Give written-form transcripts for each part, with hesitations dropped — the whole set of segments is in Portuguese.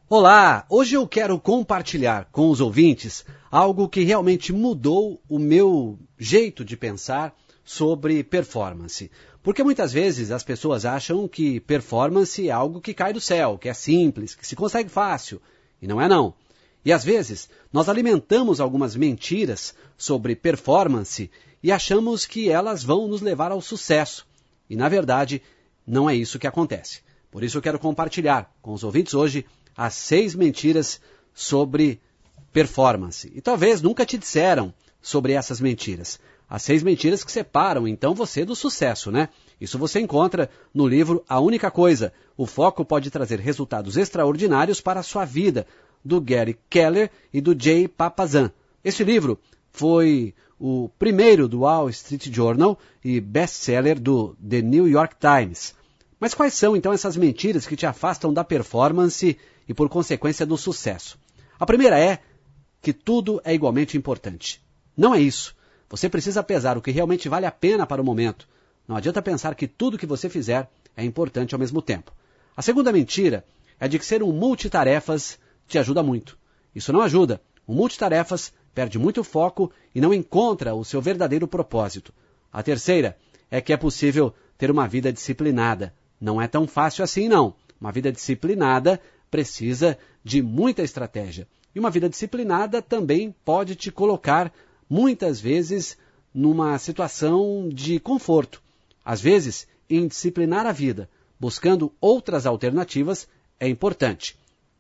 Olá, hoje eu quero compartilhar com os ouvintes algo que realmente mudou o meu jeito de pensar sobre performance. Porque muitas vezes as pessoas acham que performance é algo que cai do céu, que é simples, que se consegue fácil. E não é não. E às vezes nós alimentamos algumas mentiras sobre performance e achamos que elas vão nos levar ao sucesso. E na verdade não é isso que acontece. Por isso eu quero compartilhar com os ouvintes hoje as 6 mentiras sobre performance. E talvez nunca te disseram sobre essas mentiras. As 6 mentiras que separam, então, você do sucesso, né? Isso você encontra no livro A Única Coisa. O foco pode trazer resultados extraordinários para a sua vida, do Gary Keller e do Jay Papasan. Este livro foi o primeiro do Wall Street Journal e best-seller do The New York Times. Mas quais são, então, essas mentiras que te afastam da performance e, por consequência, do sucesso? A primeira é que tudo é igualmente importante. Não é isso. Você precisa pesar o que realmente vale a pena para o momento. Não adianta pensar que tudo que você fizer é importante ao mesmo tempo. A segunda mentira é de que ser um multitarefas te ajuda muito. Isso não ajuda. Um multitarefas perde muito foco e não encontra o seu verdadeiro propósito. A terceira é que é possível ter uma vida disciplinada. Não é tão fácil assim, não. Uma vida disciplinada precisa de muita estratégia. E uma vida disciplinada também pode te colocar, muitas vezes, numa situação de conforto. Às vezes, indisciplinar a vida, buscando outras alternativas, é importante.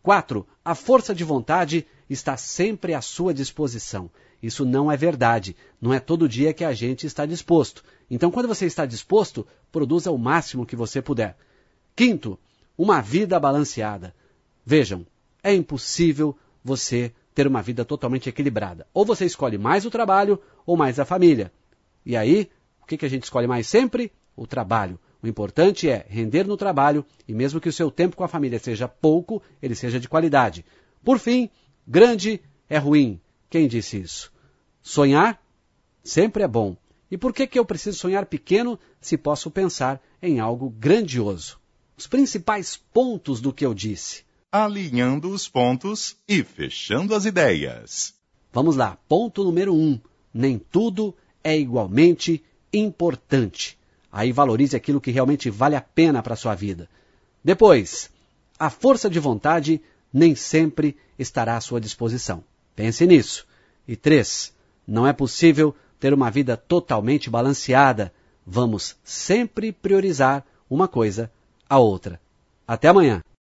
4. A força de vontade está sempre à sua disposição. Isso não é verdade. Não é todo dia que a gente está disposto. Então, quando você está disposto, produza o máximo que você puder. 5. Uma vida balanceada. Vejam, é impossível você ter uma vida totalmente equilibrada. Ou você escolhe mais o trabalho ou mais a família. E aí, o que a gente escolhe mais sempre? O trabalho. O importante é render no trabalho e mesmo que o seu tempo com a família seja pouco, ele seja de qualidade. Por fim, grande é ruim. Quem disse isso? Sonhar sempre é bom. E por que eu preciso sonhar pequeno se posso pensar em algo grandioso? Os principais pontos do que eu disse. Alinhando os pontos e fechando as ideias. Vamos lá. Ponto número 1. Nem tudo é igualmente importante. Aí valorize aquilo que realmente vale a pena para a sua vida. Depois, a força de vontade nem sempre estará à sua disposição. Pense nisso. E 3. Não é possível ter uma vida totalmente balanceada. Vamos sempre priorizar uma coisa à outra. Até amanhã.